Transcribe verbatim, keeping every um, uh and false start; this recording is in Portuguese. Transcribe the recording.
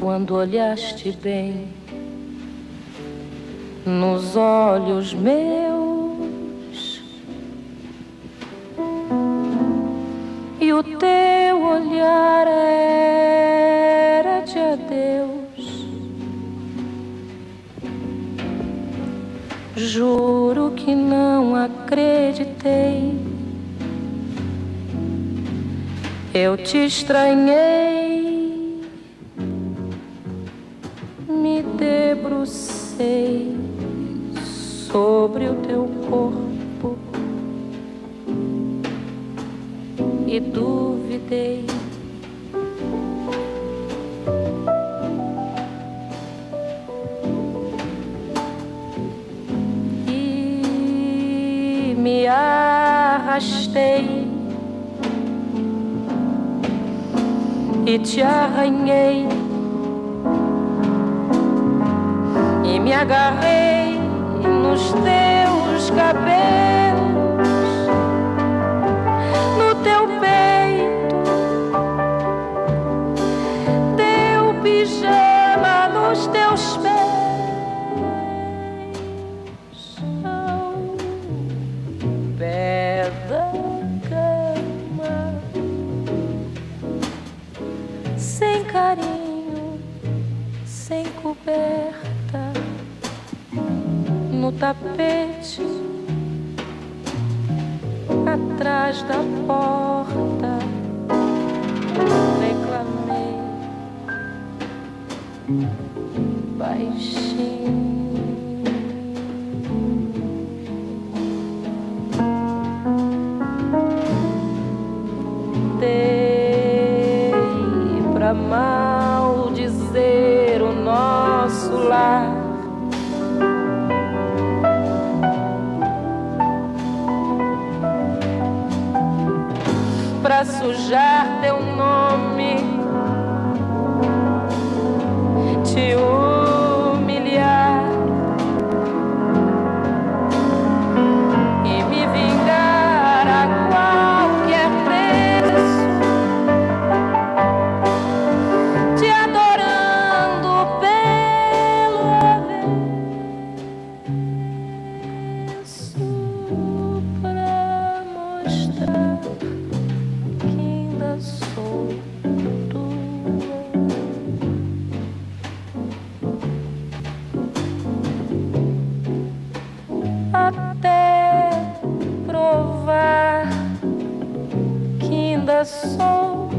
quando olhaste bem nos olhos meus, e o teu olhar era de adeus. Juro que não acreditei, eu te estranhei, me debrucei sobre o teu corpo e duvidei. E me arrastei e te arranhei e me agarrei nos teus cabelos, no teu peito, teu pijama nos teus pés, ao pé da cama, sem carinho, sem coberta, no tapete, atrás da porta, reclamei baixinho. Dei pra maldizer o nosso lar, pra sujar teu nome, te humilhar e me vingar a qualquer preço, te adorando pelo avesso, pra mostrar sou tua. Até provar que ainda sou